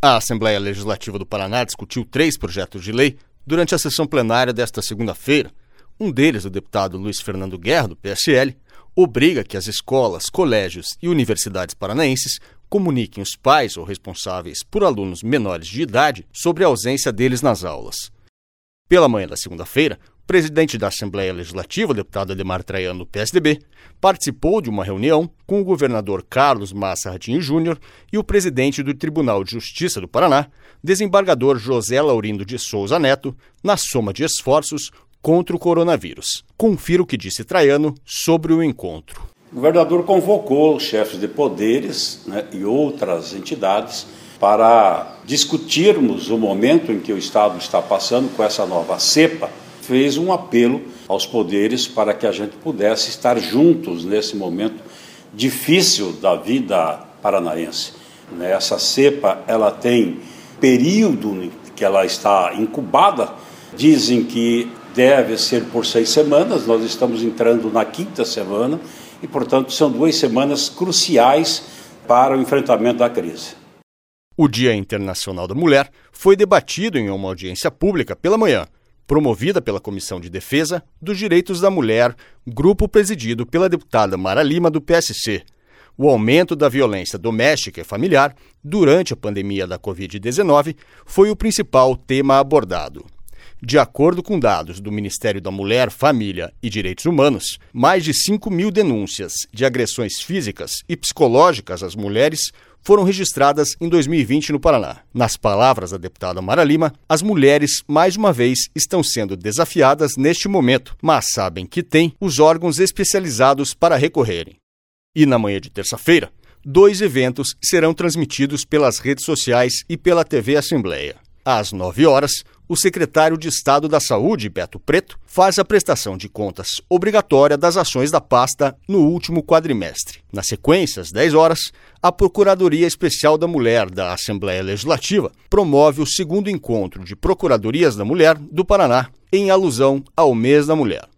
A Assembleia Legislativa do Paraná discutiu 3 projetos de lei durante a sessão plenária desta segunda-feira. Um deles, o deputado Luiz Fernando Guerra, do PSL, obriga que as escolas, colégios e universidades paranaenses comuniquem os pais ou responsáveis por alunos menores de idade sobre a ausência deles nas aulas. Pela manhã da segunda-feira, o presidente da Assembleia Legislativa, o deputado Ademar Traiano, do PSDB, participou de uma reunião com o governador Carlos Massa Ratinho Júnior e o presidente do Tribunal de Justiça do Paraná, desembargador José Laurindo de Souza Neto, na soma de esforços contra o coronavírus. Confira o que disse Traiano sobre o encontro. O governador convocou os chefes de poderes, e outras entidades para discutirmos o momento em que o Estado está passando com essa nova cepa. Fez um apelo aos poderes para que a gente pudesse estar juntos nesse momento difícil da vida paranaense. Essa cepa, ela tem período que ela está incubada, dizem que deve ser por 6 semanas, nós estamos entrando na 5ª semana e, portanto, são 2 semanas cruciais para o enfrentamento da crise. O Dia Internacional da Mulher foi debatido em uma audiência pública pela manhã, promovida pela Comissão de Defesa dos Direitos da Mulher, grupo presidido pela deputada Mara Lima, do PSC. O aumento da violência doméstica e familiar durante a pandemia da Covid-19 foi o principal tema abordado. De acordo com dados do Ministério da Mulher, Família e Direitos Humanos, mais de 5.000 denúncias de agressões físicas e psicológicas às mulheres foram registradas em 2020 no Paraná. Nas palavras da deputada Mara Lima, as mulheres, mais uma vez, estão sendo desafiadas neste momento, mas sabem que têm os órgãos especializados para recorrerem. E na manhã de terça-feira, 2 eventos serão transmitidos pelas redes sociais e pela TV Assembleia. Às 9 horas, o secretário de Estado da Saúde, Beto Preto, faz a prestação de contas obrigatória das ações da pasta no último quadrimestre. Na sequência, às 10 horas, a Procuradoria Especial da Mulher da Assembleia Legislativa promove o 2º encontro de Procuradorias da Mulher do Paraná, em alusão ao Mês da Mulher.